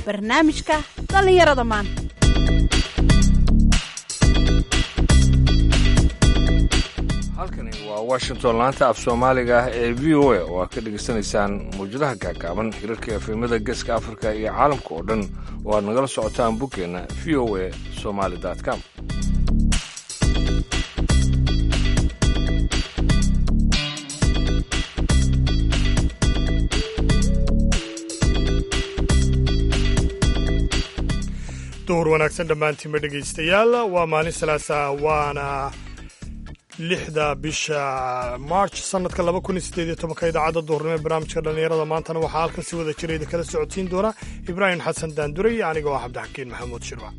barnaamijka dhallinyarada maanta. halkani waa washington, laanta af soomaaliga ah ee v o a oo aad ka dhegaysanaysaan mawjadaha gaagaaban hirarka efemada geeska afrika iyo caalamka oo dhan oo aad nagala socotaan buggeenna v o a somaly.com. duhur wanaagsan dhammaantiinba dhegaystayaal. waa maalin salaasa waana 6da bisha march sanadka 2018 idaacadda duhurnimo ee barnaamijka dhallinyarada maantana waxaa halkan si wada jirayda kala socodsiin doona ibraahim xasan daanduray iyo anigoo ah cabdixakiin maxamuud shirwac.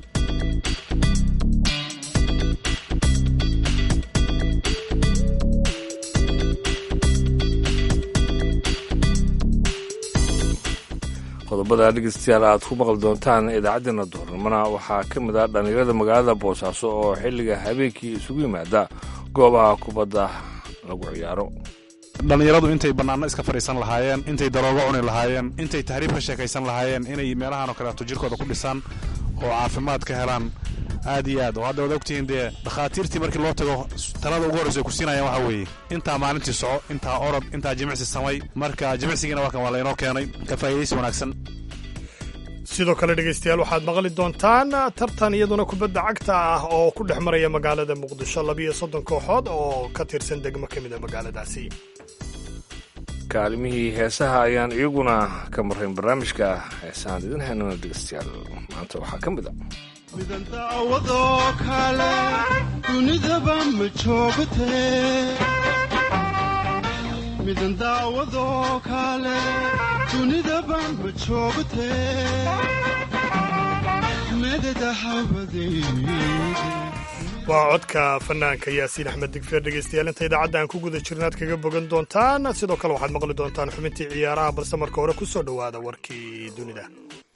qodobada dhegeystayaal aad ku maqli doontaan idaacaddeenna duhurnimona waxaa ka mid ah dhallinyarada magaalada boosaaso oo xilliga habeenkii isugu yimaada goobaha kubadda lagu ciyaaro. dhallinyaradu intay bannaano iska fadhiisan lahaayeen, intay daroogo cuni lahaayeen, intay tahriib ka sheekaysan lahaayeen, inay meelahan oo kaleeto jirkooda ku dhisaan oo caafimaad ka helaan aad iyo aad. oo hadda waad ogtihiin dee dhakhaatiirtii markii loo tago talada ugu horraysa ay ku siinayaan waxaa weeye intaa maalintii soco, intaa orod, intaa jimicsi samay. marka jimicsigiina waa kan waa laynoo keenay, ka faa'iidaysi wanaagsan. sidoo kale dhegaystayaal waxaad maqli doontaan tartan iyaduna kubadda cagta ah oo ku dhex maraya magaalada muqdisho 12 kooxood oo ka tirsan degmo ka mida magaaladaasi. kaalimihii heesaha ayaan iyaguna ka marrayn barnaamijka heesahaan idin haynana dhegaystayaal maanta waxaa ka mid a midandaawadoo kale dunidaba ma joogtee, midandaawadoo kale dunidaba ma joogtee, medada hawadeeda. waa codka fanaanka yaasiin axmed digfeer. dhegaystayaal inta idaacadda aan ku guda jirna aad kaga bogan doontaan. sidoo kale waxaad maqli doontaan xubintii ciyaaraha, balse marka hore ku soo dhowaada warkii dunida.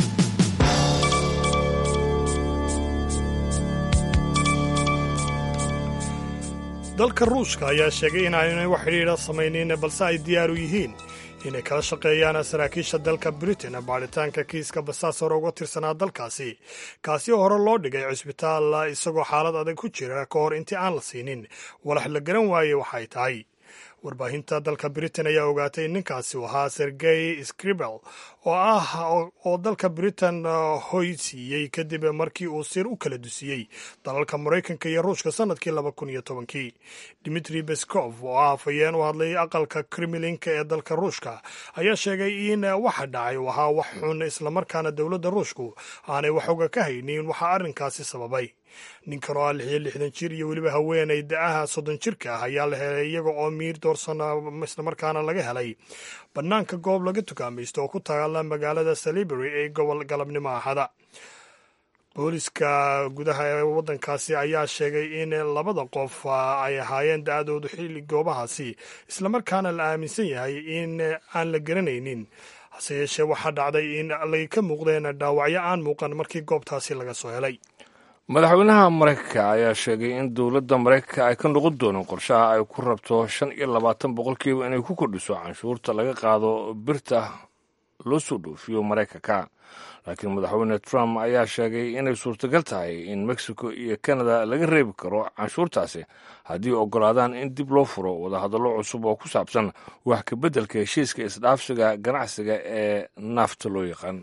dalka ruushka ayaa sheegay in aanay wax xidhiidha samaynin, balse ay diyaar u yihiin inay kala shaqeeyaan saraakiisha dalka britain baadhitaanka kiiska basaas hore uga tirsanaa dalkaasi, kaasi oo hore loo dhigay cisbitaal isagoo xaalad adag ku jira ka hor intii aan la siinin walax la garan waayey waxay tahay. warbaahinta dalka britain ayaa ogaatay in ninkaasi u ahaa sergey scribel oo dalka britain hoy siiyey kadib markii uu sir u kala dusiyey dalalka maraykanka iyo ruushka sanadkii 2010. dimitri beskov oo ah afhayeen u hadlay aqalka kremlinka ee dalka ruushka ayaa sheegay in waxa dhacay u ahaa wax xun, islamarkaana dowladda ruushku aanay wax oga ka haynin waxa arrinkaasi sababay. ninkan oo ah 66 jir iyo weliba haweenay da'aha 30 jirka ah ayaa la helay iyaga oo miir doorsan islamarkaana laga helay bannaanka goob laga tukaamaysto oo ku taala magaalada salisbury ee gobol galabnimo ahada. booliska gudaha ee waddankaasi ayaa sheegay in labada qof ay ahaayeen da'doodu xilli goobahaasi, islamarkaana la aaminsan yahay in aan la garanaynin. hase yeeshee waxaa dhacday in ay ka muuqdeen dhaawacyo aan muuqan markii goobtaasi laga soo helay. madaxweynaha maraykanka ayaa sheegay in dowladda maraykanka ay ka noqon doonin qorshaha ay ku rabto 25% inay ku kordhiso canshuurta laga qaado birta loo soo dhoofiyo maraykanka. laakiin madaxweyne trump ayaa sheegay inay suurtagal tahay in mexico iyo canada laga reebi karo canshuurtaasi haddii oggolaadaan in dib loo furo wadahadallo cusub oo ku saabsan wax ka beddelka heshiiska isdhaafsiga ganacsiga ee naafta loo yaqaan.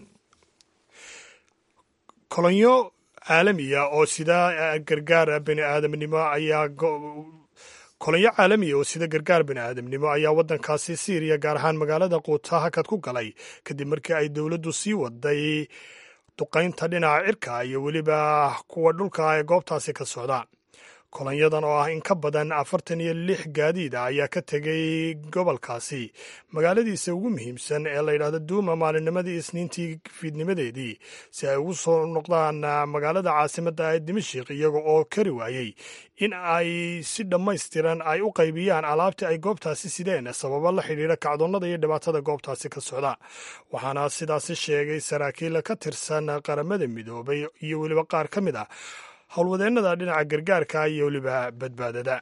kolonyo caalamiya oo sida gargaar bini'aadamnimo ayaa kolonyo caalamiya oo sida gargaar bini'aadamnimo ayaa waddankaasi Syria gaar ahaan magaalada Quuta hakad ku galay kadib markii ay dowladdu sii waday duqaynta dhinaca cirka iyo weliba kuwa dhulka ee goobtaasi ka socda. kolonyadan oo ah in ka badan 46 gaadiida ayaa ka tegay gobolkaasi magaaladiisa ugu muhiimsan ee la yidhaahdo Duuma maalinnimadii Isniintii fiidnimadeedii si ay ugu soo noqdaan magaalada caasimadda ee Dimashq iyaga oo kari waayey in ay si dhammaystiran ay u qaybiyaan alaabtii ay goobtaasi sideen sababo la xidhiidha kacdoonnada iyo dhibaatada goobtaasi ka socda. waxaana sidaasi sheegay saraakiil ka tirsan qaramada midoobay iyo weliba qaar ka mid ah howlwadeennada dhinaca gargaarka iyo weliba badbaadada.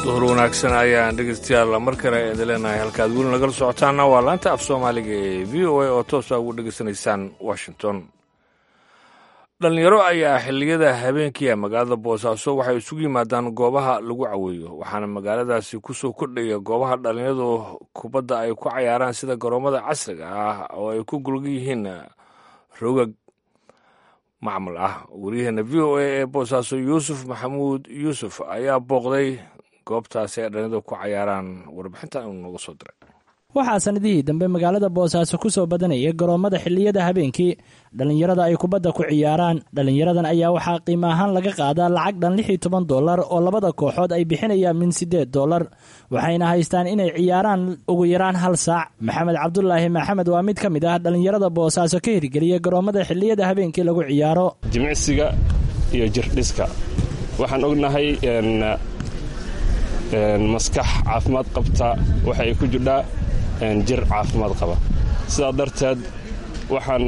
duhur wanaagsan ayaan dhegeystayaal mar kale idin leenahay halkaad weli nagala socotaana waa laanta af soomaaliga ee v o a oo toosa ugu dhegeysanaysaan washington. dhallinyaro ayaa xilliyada habeenkiia magaalada boosaaso waxay isugu yimaadaan goobaha lagu caweeyo waxaana magaaladaasi ku soo kordhaya goobaha dhallinyaradu kubadda ay ku cayaaraan sida garoomada casriga ah oo ay ku gulga yihiin rogag macmal ah. wariyaheena v o a ee boosaaso yuusuf maxamuud yuusuf ayaa booqday goobtaasi ay dhallinyaradu ku cayaaraan. warbixintan inuu nooga soo diray. waxaa sanadihii dambe magaalada boosaaso ku soo badanaya garoommada xilliyada habeenkii dhallinyarada ay kubadda ku ciyaaraan. dhallinyaradan ayaa waxaa qiimo ahaan laga qaadaa lacag dhan $16 oo labada kooxood ay bixinayaan min $8, waxayna haystaan inay ciyaaraan ugu yaraan 1 saac. maxamed cabdulaahi maxamed waa mid ka mid ah dhallinyarada boosaaso ka hirgeliya garoommada xilliyada habeenkii lagu ciyaaro. jimicsiga iyo jirdhiska waxaan ognahay maskax caafimaad qabta waxay ku jirdhaa jir caafimaad qaba. sidaa darteed waxaan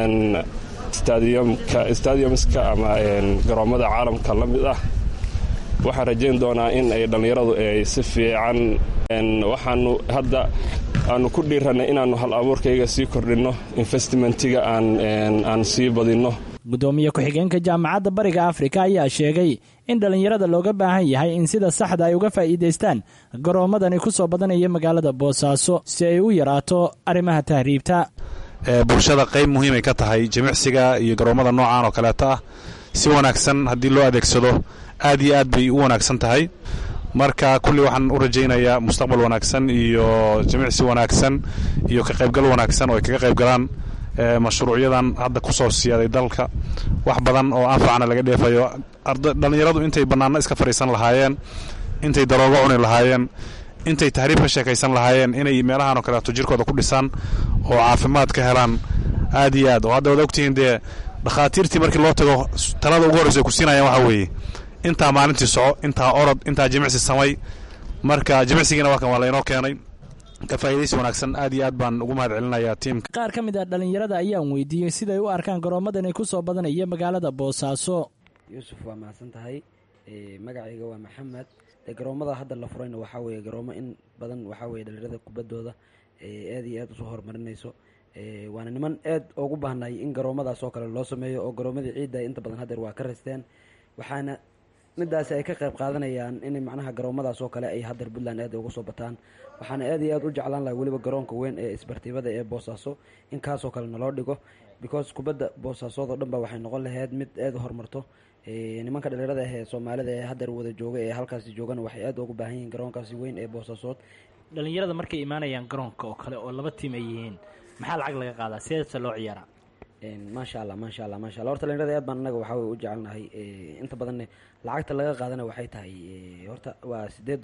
stadiumska ama garoommada caalamka la mid ah waxaan rajayn doonaa in ay dhallinyaradu ay si fiican waxaanu hadda aanu ku dhiirannay inaannu hal abuurkayga sii kordhinno investmentiga aan sii badinno. gudoomiye ku-xigeenka jaamacadda bariga afrika ayaa sheegay in dhallinyarada looga baahan yahay in sida saxda ay uga faa'iidaystaan garoommadani ku soo badanaya magaalada boosaaso si ay u yaraato arrimaha tahriibta. bulshada qayb muhiimay ka tahay jimicsiga iyo garoommada noocaan oo kaleeta ah si wanaagsan haddii loo adeegsado aad iyo aad bay u wanaagsan tahay. marka kulli waxaan u rajaynayaa mustaqbal wanaagsan iyo jimicsi wanaagsan iyo ka qaybgal wanaagsan oo ay kaga qayb galaan mashruucyadan hadda ku soo siyaaday dalka wax badan oo anfacna laga dheefayo. dhallinyaradu intay bannaano iska fadhiisan lahaayeen, intay daroogo cuni lahaayeen, intay tahriib ka sheekaysan lahaayeen inay meelahan oo kaleeto jirkooda ku dhisaan oo caafimaad ka helaan aad iyo aad. oo hadda waad ogtihiin dee dhakhaatiirtii markii loo tago talada ugu horreysa ay ku siinayaan waxaa weeye intaa maalintii soco, intaa orod, intaa jimicsi samay. marka jimicsigiina waa kan waa laynoo keenay ka faa'iidaysi wanaagsan. aad iyo aad baan ugu mahad celinayaa tiimka. qaar ka mid ah dhallinyarada ayaan weydiiyey siday u arkaan garoommadani ku soo badanaya magaalada boosaaso. yuusuf waa mahadsan tahay. magacayga waa maxamed. garoommada hadda la furayna waxaa weeye garoomo in badan waxaa weye dhallinyarada kubaddooda aad iyo aad usoo horumarinayso. waana niman aad ugu baahnay in garoomadaas oo kale loo sameeyo oo garoomadii ciidda inta badan haddeer waa ka raysteen, waxaana midaasi ay ka qayb qaadanayaan in macnaha garoomadaas oo kale ay haddeer puntland aad uga soo bataan. waxaana aad iyo aad u jeclaan lahay weliba garoonka weyn ee isbartiibada ee boosaaso in kaasoo kale naloo dhigo because kubadda boosaasoodoo dhan ba waxay noqon lahayd mid aad u horumarto. nimanka dhallinyarada ah ee soomaalida ee haddeer wada jooga ee halkaasi joogana waxay aad ugu baahan yihiin garoonkaasi weyn ee boosaasood. dhallinyarada markay imaanayaan garoonka oo kale oo laba tiim ay yihiin maxaa lacag laga qaadaa, sideedse loo ciyaaraa? maasha allah horta dhallinyarada aad baan anaga waxaa wey u jecelnahay. inta badanne lacagta laga qaadana waxay tahay horta waa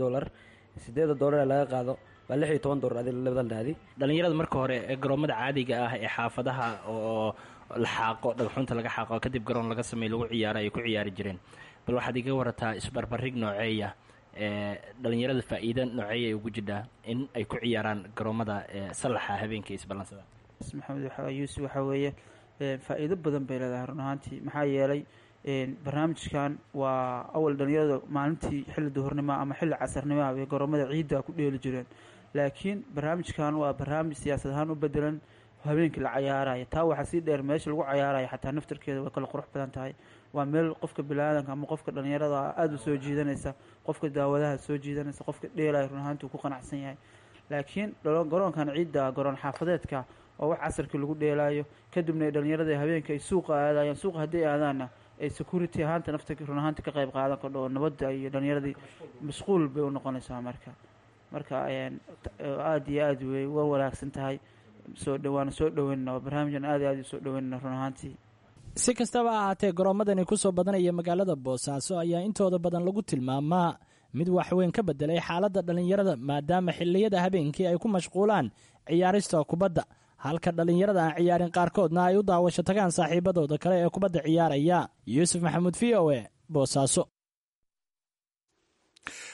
$8 laga qaado waa $16 adi labada naadi. dhallinyarada marka hore ee garoomada caadiga ah ee xaafadaha oo la xaaqo dhagxunta laga xaaqo kadib garoon laga sameey lagu ciyaaro ay ku ciyaari jireen, bal waxaad iga warataa isbarbarig nooceeya dhallinyarada faa'iida nooceeya ay ugu jidhaa in ay ku ciyaaraan garoomada salaxa habeenkii isballansada. maxamed yuusuf waxaa weeye faa'iido badan bay leedahay run ahaantii. maxaa yeelay barnaamijkan waa awal dhallinyarada maalintii xilli duhurnimo ama xilli casarnimoa bay garoomada ciidda ku dheeli jireen, laakiin barnaamijkan waa barnaamij siyaasad ahaan u bedelan habeenkii la cayaaraya. taa waxaa sii dheer meesha lagu cayaaraya xataa naftarkeeda way kala qurux badan tahay. waa meel qofka biniaadanka ama qofka dhallinyarada aada u soo jiidanaysa, qofka daawadaha soo jiidanaysa, qofka dheelaya run ahaantii uu ku qanacsan yahay. laakiin garoonkan ciidda garoon xaafadeedka oo wax casarkii lagu dheelaayo kadibna dhallinyarada habeenka ay suuqa aadayaan. suuqa hadday aadaanna ay security ahaanta nafta run ahaantii ka qayb qaadan kardho oo nabadda iyo dhallinyaradii mashquul bay u noqonaysaa. marka aada iyo aad way uga wanaagsan tahay. waana soo dhaweynna barnaamijkan aad u soo dhaweynna run ahaantii. si kastaba ahaatee garoommadani ku soo badanaya magaalada boosaaso ayaa intooda badan lagu tilmaamaa mid waxweyn ka bedelay xaaladda dhallinyarada maadaama xilliyada habeenkii ay ku mashquulaan ciyaarista kubadda, halka dhallinyarada aan ciyaarin qaarkoodna ay u daawasho tagaan saaxiibadooda kale ee kubadda ciyaaraya. yuusuf maxamuud v o a boosaaso.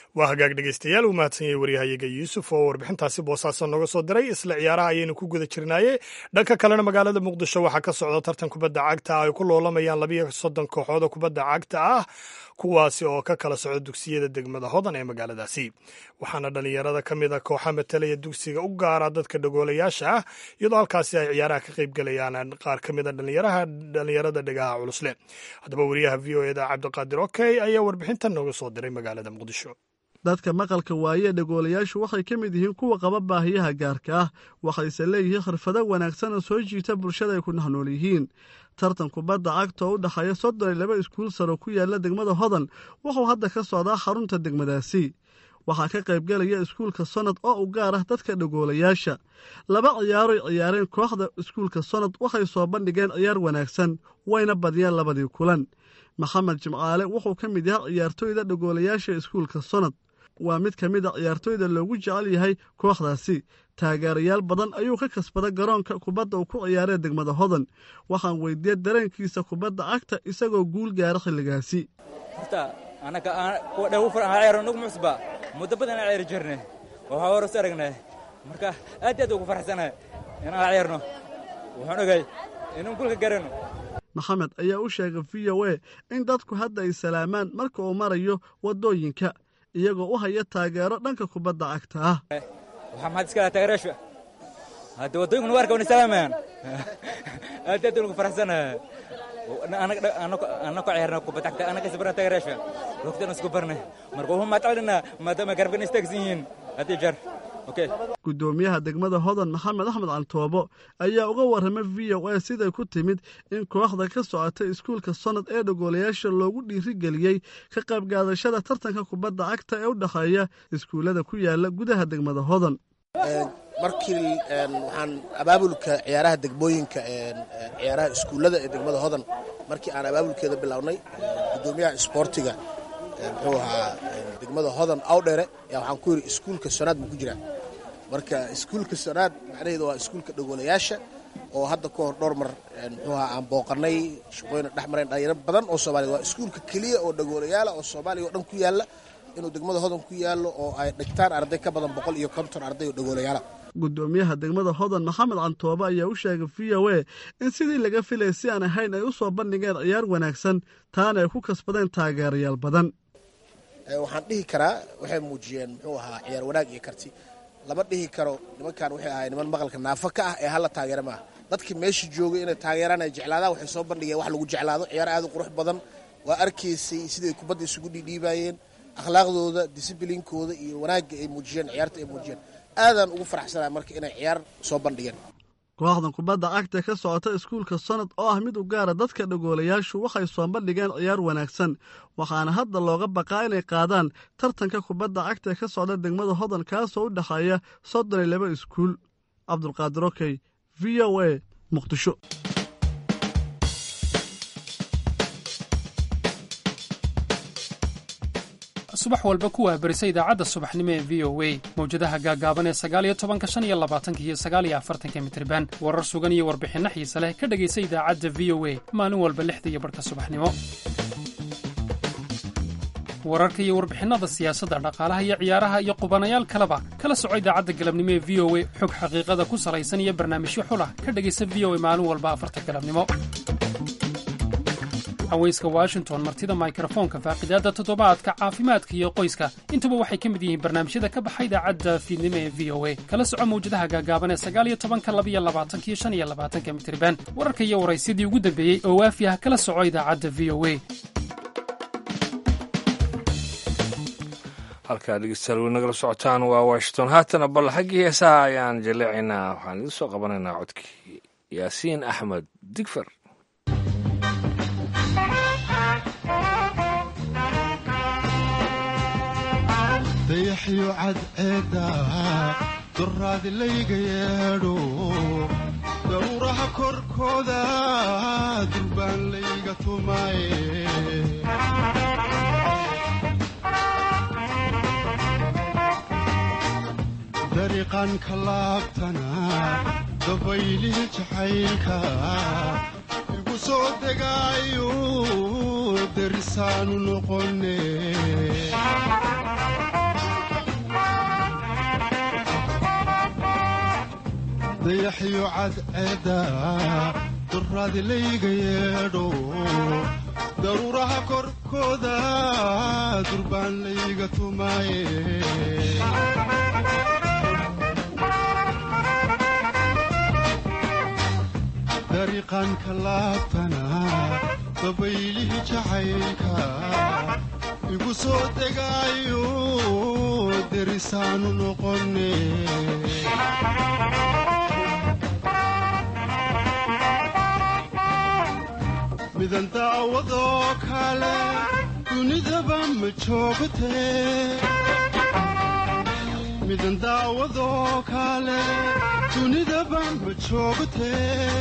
waa hagaag dhegaystayaal uu mahadsan yahay waryahayaga yuusuf oo warbixintaasi boosaaso nooga soo diray isla ciyaaraha ayaynu ku guda jirnaaye dhanka kalena magaalada muqdisho waxaa ka socda tartan kubadda cagta ay ku loolamayaan 32 kooxood oo kubadda cagta ah kuwaasi oo ka kala socda dugsiyada degmada hodan ee magaaladaasi waxaana dhalinyarada ka mid a kooxa matalaya dugsiga u gaara dadka dhagoolayaasha ah iyadoo halkaasi ay ciyaaraha ka qayb galayaan qaar ka mid a dhalinyarada dhegaha culusle haddaba wariyaha v o eda cabdiqaadir okey ayaa warbixintan nooga soo diray magaalada muqdisho dadka maqalka waaye dhagoolayaashu waxay ka mid yihiin kuwa qaba baahiyaha gaarka ah waxayse leeyihiin khirfado wanaagsan oo soo jiita bulshada ay ku naxnool yihiin tartan kubadda cagta oo u dhexeeya 32 iskuul saro ku yaala degmada hodan wuxuu hadda ka socdaa xarunta degmadaasi waxaa ka qaybgalaya iskuulka sonad oo u gaar ah dadka dhagoolayaasha laba ciyaaroy ciyaareen kooxda iskuulka sonad waxay soo bandhigeen ciyaar wanaagsan wayna badiyeen labadii kulan maxamed jimcaale wuxuu ka mid yahay ciyaartooyda dhagoolayaasha iskuulka sonad waa mid ka mid a ciyaartooyda loogu jecel yahay kooxdaasi taageerayaal badan ayuu ka kasbaday garoonka kubadda uu ku ciyaaree degmada hodan waxaan weydiiyey dareenkiisa kubadda cagta isagoo guul gaara xilligaasi horta anaga kuwa dhagu far ciyaaro nagu musba muddo badan ciyaar jirnay waxa hore soo aragnay marka aad ugu faraxsanahay inaan ciyaarno waxaan ogay inaan kulka garano maxamed ayaa u sheegay VOA in dadku hadda ay salaamaan marka uu marayo wadooyinka iyagoo u haya taageero dhanka kubadda cagta ah waxaa maxad iska taageerasho hadda wadooyinku warka wana salaamaan aad ugu faraxsanahay أنا كعيرنا كبتاعك أنا كسبنا تغريشة وقتنا سكبرنا مركوهم ما تعلنا ما دام كربنا استكزين أتجر أوكي gudoomiyaha degmada hodan maxamed axmed cantoobo ayaa uga warramay VOA siday ku timid in kooxda ka socotay iskuulka sonad ee dhagoolayaasha loogu dhiirigeliyey ka qayb qaadashada tartanka kubadda cagta ee u dhexeeya iskuullada ku yaala gudaha degmada hodan markii waxaan abaabulka ciyaaraha degmooyinka ciyaaraha iskuullada ee degmada hodan markii aan abaabulkeeda bilownay gudoomiyaha isboortiga muxuu ahaa degmada hodan awdheere yaa waxaan ku yidhi iskuulka sonaad buu ku jiraa marka iskuulka sonaad macnaheedu waa iskuulka dhagoolayaasha oo hadda ka hor dhowr mar muxuu ahaa aan booqannay shaqooyina dhex mareen dhalinyaro badan oo soomaaliya waa iskuulka keliya oo dhagoolayaala oo soomaaliya oo dhan ku yaalla inuu degmada hodan ku yaallo oo ay dhigtaan arday ka badan 150 arday oo dhagoolayaala gudoomiyaha degmada hodan maxamed cantoobe ayaa u sheegay VOA in sidii laga filay si aan ahayn ay u soo bandhigeen ciyaar wanaagsan taana ay ku kasbadeen taageerayaal badan waxaan dhihi karaa waxay muujiyeen muxuu ahaa ciyaar wanaag iyo karti lama dhihi karo nimankan waxay ahayd niman maqalka naafo ka ah ee hala taageera maaha dadkii meesha joogay inay taageeraan ay jeclaadaan waxay soo bandhigeen wax lagu jeclaado ciyaar aad u qurux badan waa arkaysay siday kubadda isugu dhiidhiibayeen akhlaaqdooda disibliinkooda iyo wanaagga ay muujiyeen ciyaarta ay muujiyeen aadaan ugu faraxsanahay marka inay ciyaar soo bandhigeen kooxdan kubadda cagta ka socota iskuulka sonad oo ah mid u gaara dadka dhagoolayaashu waxay soo bandhigeen ciyaar wanaagsan waxaana hadda looga baqaa inay qaadaan tartanka kubadda cagta ka socda degmada hodan kaasoo u dhexeeya 32 iskuul cabdulqaadir okey VOA muqdisho subax walba ku wahbarisa idaacadda subaxnimo ee v o a mawjadaha gaagaaban ee 19 25 iyo 49 mitirban warar sugan iyo warbixinno xiise leh ka dhegaysa idaacadda v o a maalin walba 6 iyo barka subaxnimo wararka iyo warbixinnada siyaasadda dhaqaalaha iyo ciyaaraha iyo qubanayaal kaleba kala soco idaacadda galabnimo ee v o a xog xaqiiqada ku salaysan iyo barnaamijyo xulah ka dhegaysa v o a maalin walba 4 galabnimo haweyska washington martida mikrofoonka faaqidaadda toddobaadka caafimaadka iyo qoyska intuba waxay ka mid yihiin barnaamijyada ka baxa idaacadda fiidnimo ee v o a kala soco mawjadaha gaagaaban ee 19 mitirban wararka iyo waraysyadii ugu dambeeyey oo waafi ah kala soco idaacadda v o a halkaa dhegeystayaal wey nagala socotaan waa washington haatana bal xaggii heesaha ayaan jaleecaynaa waxaan idin soo qabanaynaa codkii yaasiin axmed digfer dayaxyo cadceedda duraadi layga yeedho dawraha korkooda durbaan layga tumaye dariiqan ka laabtana dabaylihii jacaylka igu soo degaayo derisaanu noqone dayaxyo cadceeda duraadi layga yeedho daruuraha korkooda durbaan layga tumaaye dariiqan ka laabtana dabaylihii jacaylka igu soo degaayo derisaanu noqone midan daawadoo kale dunidaba ma joogtee midan daawadoo kale dunidaba ma joogtee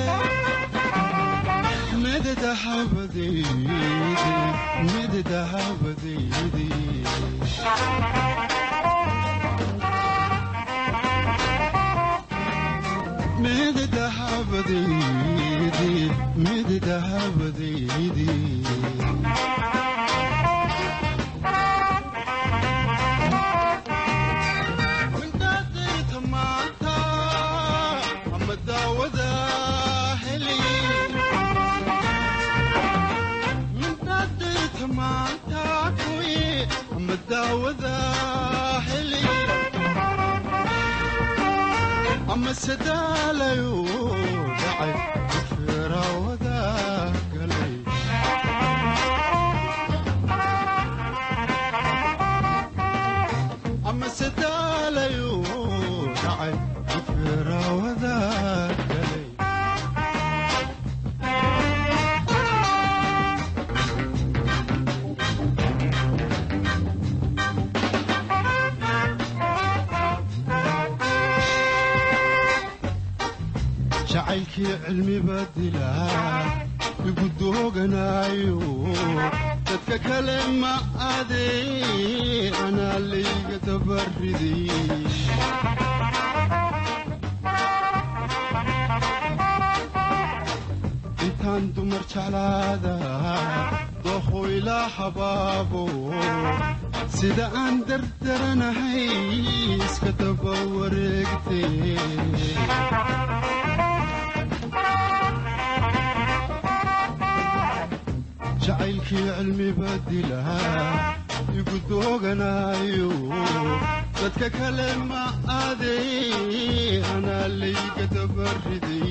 mindhaadayta maanta ama daawada heli mindhaadayta maanta kuwi ama daawada heli ama sadaalayo dhacay feeraawada galay ama sadaalayo dhacay feeraawada galay jacaylkii cilmiba dilaa igu dooganaayo dadka kale ma adee anaa layga dabariday intaan dumar jeclaada dookhoo ilaa habaabo sida aan dardaranahay iska daba wareegtee jacaylkii cilmiba dilaa igu dooganaayo dadka kale ma adee anaa layga dabariday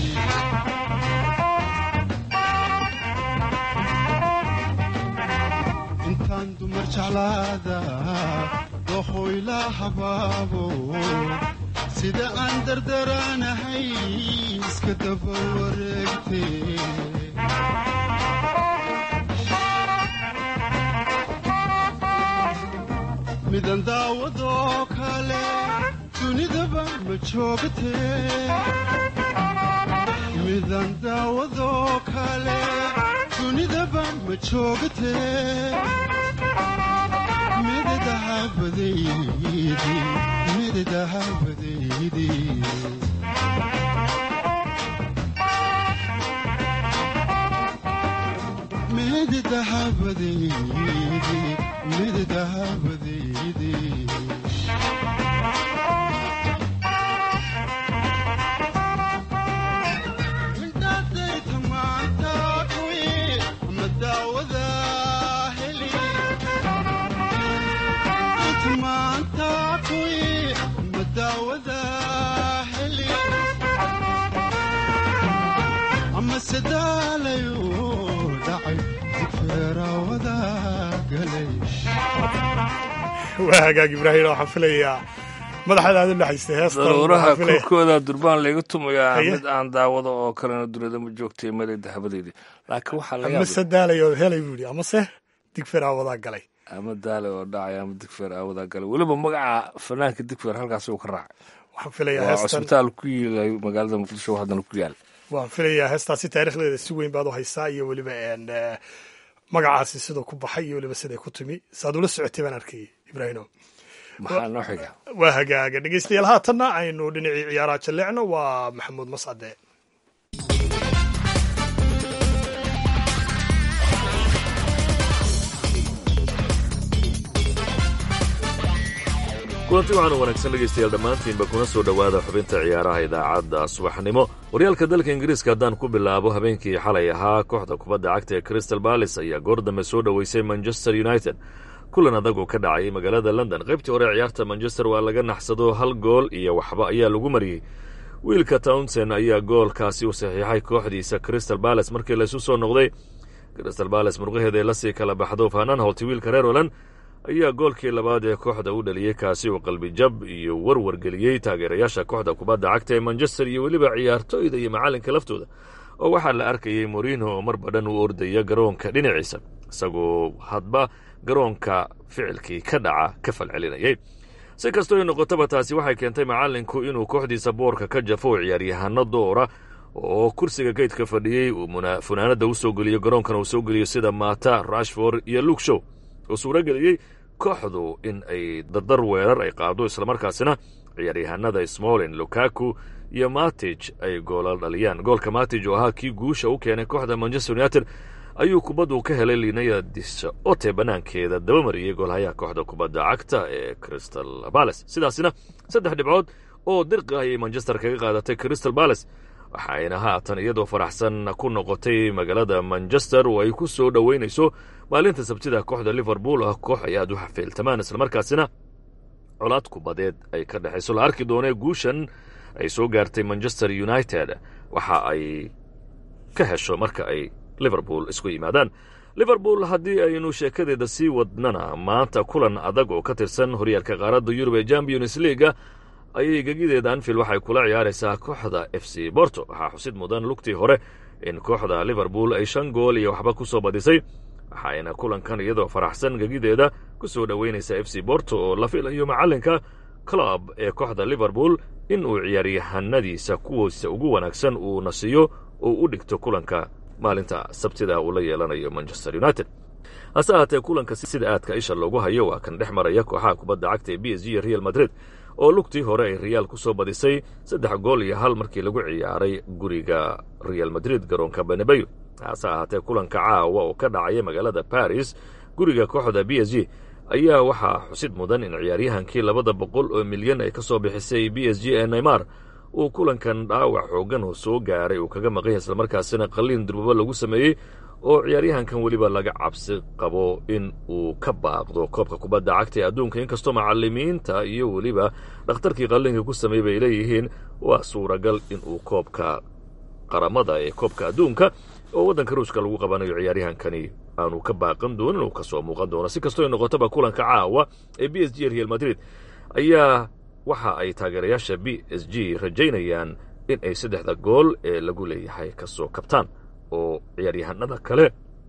intaan dumar jeclaada dookhoo ilaa habaabo sida aan dardaranahay iska daba wareegtee midan daawadoo kale dunidaba ma joogtee midan daawadoo kale dunidaba ma joogtee midahabadeydii mindhaadayta maanta kuwi ama daawada heli maanta kuwi ama daawada heli ama sadaalayo dhacay feeraawada galay waa hagaag ibraahim waxaan filayaa madaxaada aad u dhaxaystay heesta daruuraha korkooda durbaan layga tumayaa mid aan daawado oo kalena dunida ma joogtay maday dahabadeydii laakiin waxaa laga ama sadaalayo helay buu yidhi amase digfeer aawadaa galay ama daale oo dhacay ama digfeer aawadaa galay weliba magaca fanaanka digfeer halkaas uu ka raacay waxaan filayaa waa cusbitaal ku yiilay magaalada muqdisho haddana ku yaal waan filayaa heestaasi taariikhdeeda si weyn baad u haysaa iyo weliba magacaasi siduu ku baxay iyo weliba siday ku timi saad ula socotay baan arkay ibraahimo maxaa noo xiga waa hagaaga dhegeystayaal haatanna aynu dhinacii ciyaaraha jalleecno waa maxamuud mascade kulanti waxaanu wanaagsan dhegaystayaal dhammaantiinba kuna soo dhowaada xubinta ciyaaraha idaacadda subaxnimo. horyaalka dalka ingiriiska haddaan ku bilaabo, habeenkii xalay ahaa kooxda kubadda cagta ee crystal palace ayaa goor dambe soo dhoweysay manchester united, kulan adag oo ka dhacay magaalada london. qaybtii hore ciyaarta manchester waa laga naxsado 1 gool iyo waxba ayaa lagu mariyey. wiilka townsend ayaa goolkaasi u saxiixay kooxdiisa crystal palace markii laysu soo noqday. crystal palace murqaheeda la sii kala baxdo faanan holti wiilka reer holand ayaa goolkii labaad ee kooxda u dhaliyey, kaasi uu qalbi jab iyo warwar geliyey taageerayaasha kooxda kubadda cagta ee manchester iyo weliba ciyaartooyda iyo macallinka laftooda, oo waxaa la arkayey Mourinho oo mar badhan u ordaya garoonka dhinaciisa, isagoo hadba garoonka ficilkii ka dhaca ka falcelinayay. si kastoo noqotaba taasi waxay keentay macallinku inuu kooxdiisa boorka ka jafo ciyaaryahanno doora oo kursiga geydka fadhiyey uu funaanada u soo geliyo garoonkana uu soo geliyo sida Mata, Rashford iyo Luke Shaw, oo suurageliyey kooxdu in ay dardar weerar ay qaado, islamarkaasina ciyaaryahanada Smalling, Lukaku iyo Matic ay goolal dhaliyaan. goolka Matic oo ahaa kii guusha u keenay kooxda Manchester United ayuu kubaddu ka helay Linaya Disote banaankeeda dabamariyey goolhayaha kooxda kubadda cagta ee Crystal Palace. sidaasina 3 dhibcood oo dirqi ayay Manchester kaga qaadatay Crystal Palace, waxayna haatan iyadoo faraxsan ku noqotay magaalada Manchester oo ay ku soo dhoweynayso maalinta sabtida kooxda Liverpool ah, koox ay aad u xafiiltamaan, islamarkaasina colaad kubadeed ay ka dhexayso. la arki doonee guushan ay soo gaartay Manchester United waxa ay ka hesho marka ay Liverpool isku yimaadaan. Liverpool haddii aynu sheekadeeda sii wadnana, maanta kulan adag oo ka tirsan horyaalka qaaradda Yurub ee Champions League ayay gegideeda Anfield waxay kula ciyaaraysaa kooxda FC Porto. waxaa xusid mudan lugtii hore in kooxda Liverpool ay 5 gool iyo waxba ku soo badisay, waxayna kulankan iyadoo faraxsan gegideeda ku soo dhoweynaysa FC Porto oo la filayo macallinka club ee kooxda Liverpool in uu ciyaaryahanadiisa kuwiisa ugu wanaagsan uu nasiyo oo u dhigto kulanka maalinta sabtida uu la yeelanayo Manchester United. hase ahaatee kulanka sida aadka isha loogu hayo waa kan dhex maraya kooxaha kubadda cagta ee PSG iyo Real Madrid, oo lugtii hore ay Real ku soo badisay 3 gool iyo 1 markii lagu ciyaaray guriga Real Madrid garoonka Bernabeu. hase ahaatee kulanka caawa oo ka dhacaya magaalada Paris guriga kooxda PSG ayaa waxaa xusid mudan in ciyaaryahankii 200 milyan ay ka soo bixisay PSG ee Neymar uu kulankan dhaawac xoogan oo soo gaaray uu kaga maqan yahay, islamarkaasina qalliin durba lagu sameeyey oo ciyaaryahankan weliba laga cabsi qabo in uu ka baaqdo koobka kubadda cagta ee adduunka. inkastoo macallimiinta iyo weliba dhakhtarkii qalliinka ku sameeyey bay leeyihiin waa suuragal in uu koobka qaramada ee koobka adduunka oo waddanka ruushka lagu qabanayo ciyaaryahankani aanu ka baaqan doonin uu ka soo muuqan doono. si kastoo noqotaba kulanka caawa ee PSG iyo Real Madrid ayaa waxa ay taageerayaasha PSG rajaynayaan in ay 3 gool ee lagu leeyahay ka soo kabtaan, oo ciyaaryahanada kale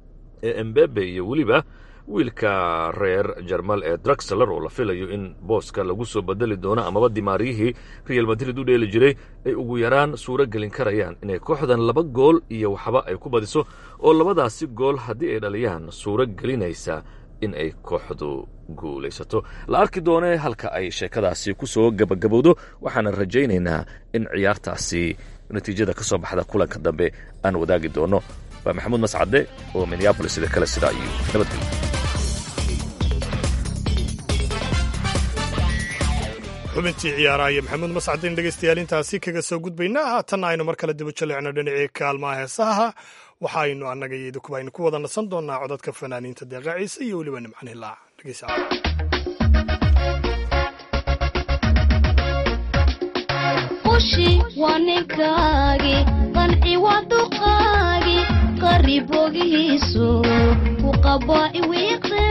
ee Mbappe iyo weliba wiilka reer Jarmal ee Draxler oo la filayo in booska lagu soo bedeli doono amaba dimaariyihii Real Madrid u dheeli jiray ay ugu yaraan suuro gelin karayaan inay kooxdan 2 gool iyo waxba ay ku badiso, oo labadaasi gool haddii ay dhaliyaan suuro gelinaysa in ay kooxdu guulaysato. la arki doonee halka ay sheekadaasi ku soo gabagabowdo, waxaana rajaynaynaa in ciyaartaasi natiijada ka soo baxda kulanka dambe aan wadaagi doono. waa maxamuud mascade oo Minneapolis sida kale sidaa iyo nabadgelyo. xubintii ciyaaraha iyo maxamuud mascadin dhegaystayaal intaasi kaga soo gudbaynaa. haatanna aynu mar kale daba jaleecno dhinacii kaalmaha heesaha. waxaaynu annaga iyo idinku aynu ku wada nasan doonaa codadka fanaaniinta Deeqa Ciise iyo weliba Nimcan Hilaac. dhegeysa ushi waa ninkaagi qanci waa duqaagi qarib ogihiisu ku qaba iwiiqe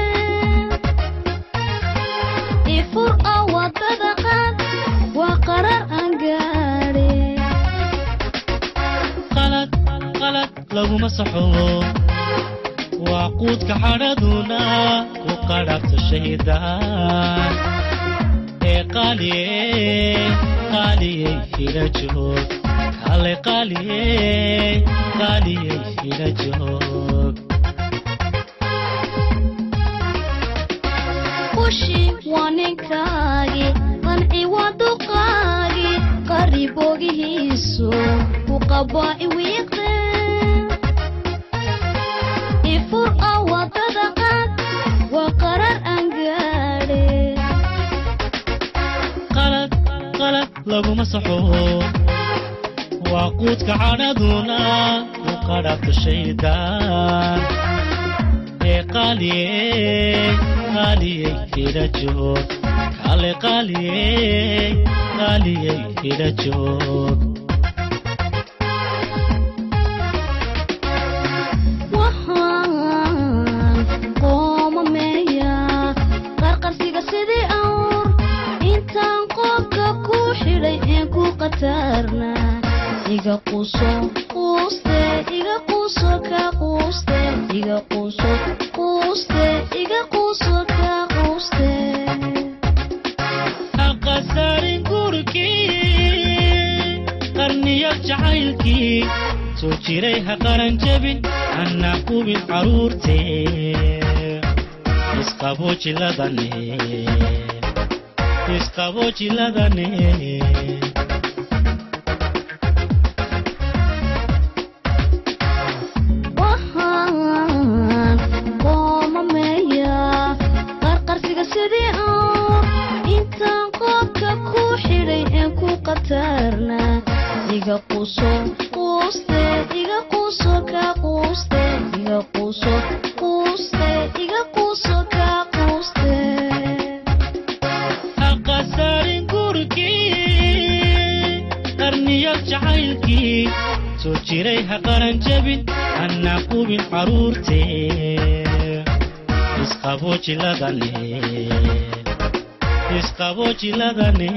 ifur awadada qaad waa qarar aan gaadhe qalad laguma saxo waa quudka xadhaduna ku qadhabta shahiidaan ee qaaliyey hila joog kale qaaliyey hila joog ushi waa ninkaagi qanci waa duqaagi qarib ogihiisu ku qaba iwiiqe ifur awadada qaad waa qarar aan gaadhe qalad laguma saxo waa quudka cadhaduna ku qadhabto shaydaan ee qaaliyey qaaliyey fira joog kale qaaliyey qaaliyey fira joog iga quso quuste iga quso ka quuste iga quso quuste iga quso ka quuste aqasarin gurkii qarniyo jacaylkii soo jiray ha qaran jabin anna qubin caruurtee isqabo jiladane iga quso quuste iga quso ka quuste iga quso quuste iga quso ka quuste aqasarin gurkii qarniyo jacaylkii soo jiray ha qaran jabin anna qubin caruurtee isqabo jiladane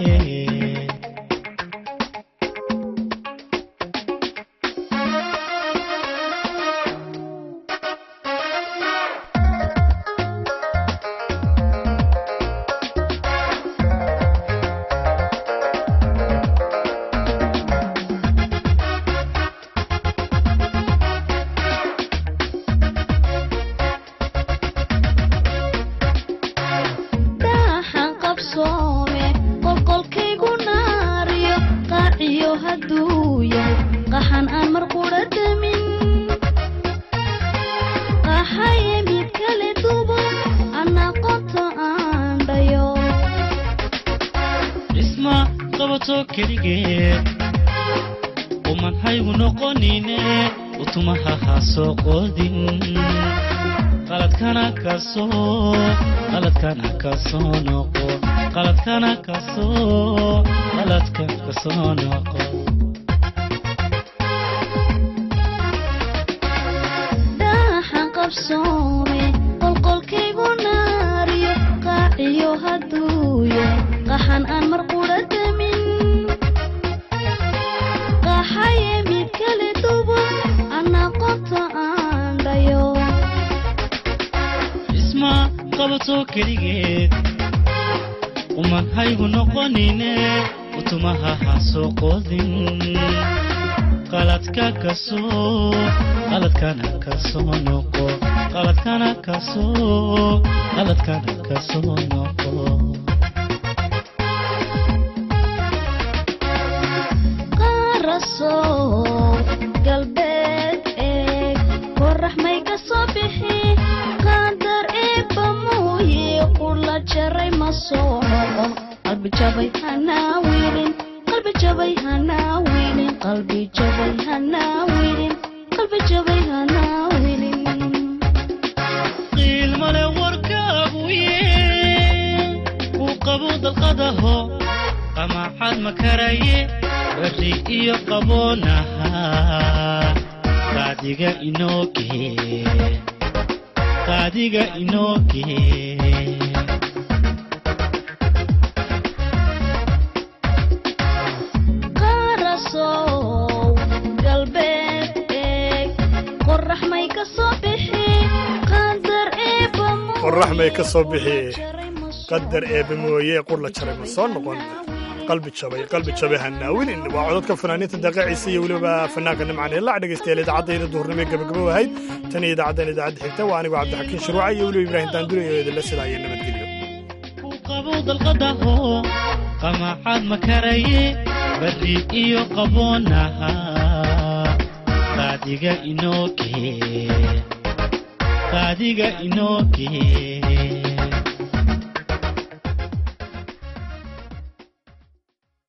daaxan qabsoome qolqolkaygu naariyo qaaciyo hadduuya qaxan aan mar qudha damin qaxaye mid kale dubo anna qota aan dhayo isma qabato keligeed uman haygu noqonine utumaha ha soo qodin qaladkana kasoo noqo qaladkana kasoo noqo qaraso galbeed eeg qorax may ka soo bixi qadar eebba mooye qula jaray ma soo noqo qalbi jabay hanaa wiilin qalbi jabay hanaa wiilin qalbi jabay hanaa wiilin qalbi jabay hanaa wiilin qiilmale warkaaguye ku qabo dalqadaho qamaxad ma karaye barri iyo qaboonaha qaadiga inooge qorax may ka soo bixi qadar eebbe mooye qur la jaray ma soo noqon qalbi jabay hanaawinin waa codadka fanaaniinta daqiiciisa iyo weliba fanaanka nimcan ilaa dhegaystayaal idaacadayda duhurnimo gabagabo ahayd tan iyo idaacaddan idaacadda xigta waa anigoo cabdixakiin shuruuca iyo weliba ibraahim daandure oo idinla sidaaya nabadgelyo qabo dalqadaho qamaxad ma karaye barri iyo qaboonaha qaadiga inooge